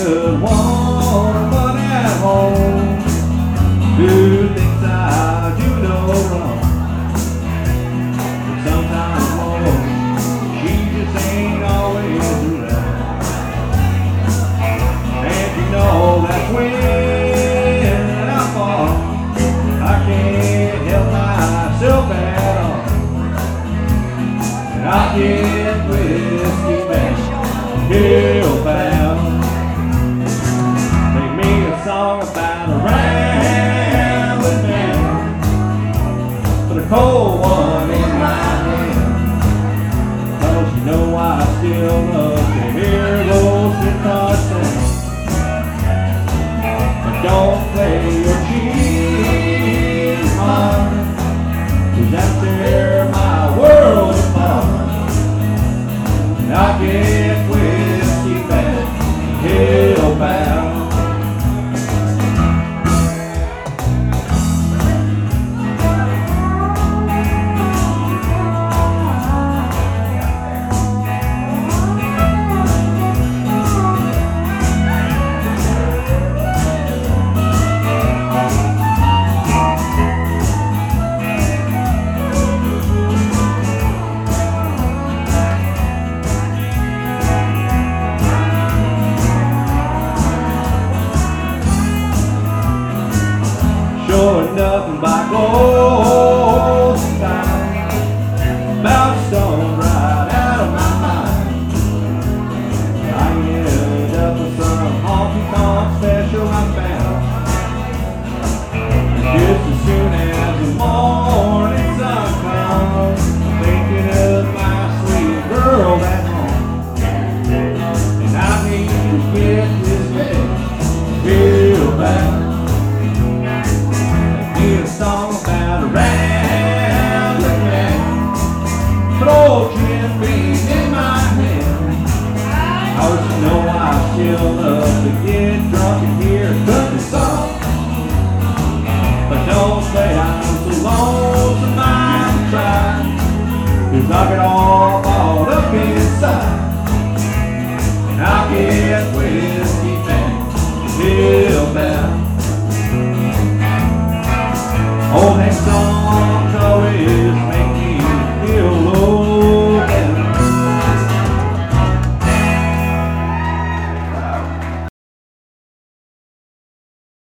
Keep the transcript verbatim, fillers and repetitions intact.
good woman, but at home, who thinks I do no wrong? But sometimes, Lord, she just ain't always around. And you know that's when I fall. I can't help myself at all. And I get whiskey back, hellbound. Make me a song about a rambling man, put a cold one in my hand. Cause you know I still love to hear those guitar sounds. But don't play your cheese, mine, 'cause after my world apart, and I get whiskey back, hellbound. Sure nothing but gold time, about stone right out of my mind. I ended up with some honky tonk special I found. And just as soon as the morning sun comes, I'm thinking of my sweet girl at home. And I need to get this bed real bad. A song about a rambling man, but old Jim Reed in my hand. Cause you know I still love to get drunk and hear a country song. But don't say I'm so lonesome I try, 'cause I get all balled up inside, and I get with